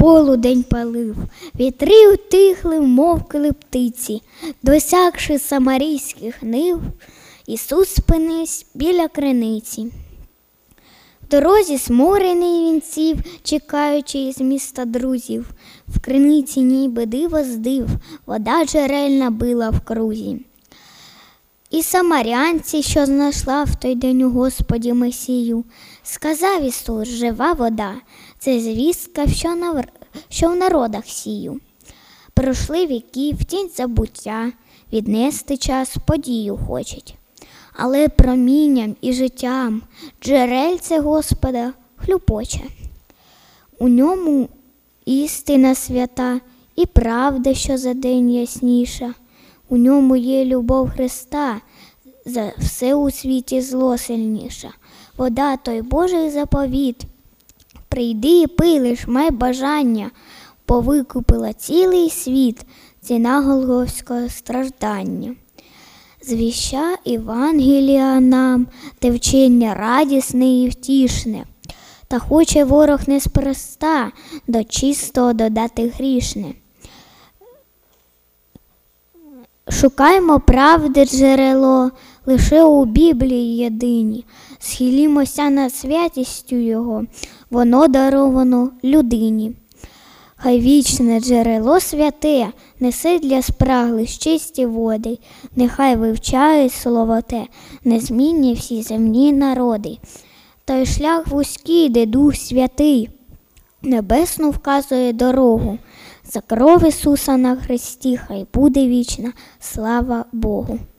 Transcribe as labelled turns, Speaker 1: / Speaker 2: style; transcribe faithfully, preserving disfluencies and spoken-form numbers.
Speaker 1: полудень палив, вітри утихли, мовкли птиці. Досягши самарійських нив, Ісус спинився біля криниці. В дорозі сморений він сів, чекаючи із міста друзів. В криниці ніби диво здив, вода джерельна била в крузі. І самарянці, що знайшла в той день у Господі Месію, сказав Ісус: жива вода – це звістка, що, на, що в народах сію. Пройшли віки, в тінь забуття, віднести час подію хочуть. Але промінням і життям джерельце Господа хлюпоче. У ньому істина свята і правда, що за день ясніша. У ньому є любов Христа, за все у світі зло сильніша. Вода той Божий заповіт. Прийди і пий, лиш май бажання, повикупила цілий світ, ціна голгофського страждання. Звіща Євангелія нам, те вчення радісне і втішне, та хоче ворог неспроста до чистого додати грішне. Шукаймо правди джерело лише у Біблії єдині, схилімося над святістю Його, воно даровано людині. Хай вічне джерело святе несе для спраглих чисті води, нехай вивчають слово те, незмінні всі земні народи. Той шлях вузький, де Дух Святий небесну вказує дорогу. За кров Ісуса на хресті хай буде вічна слава Богу.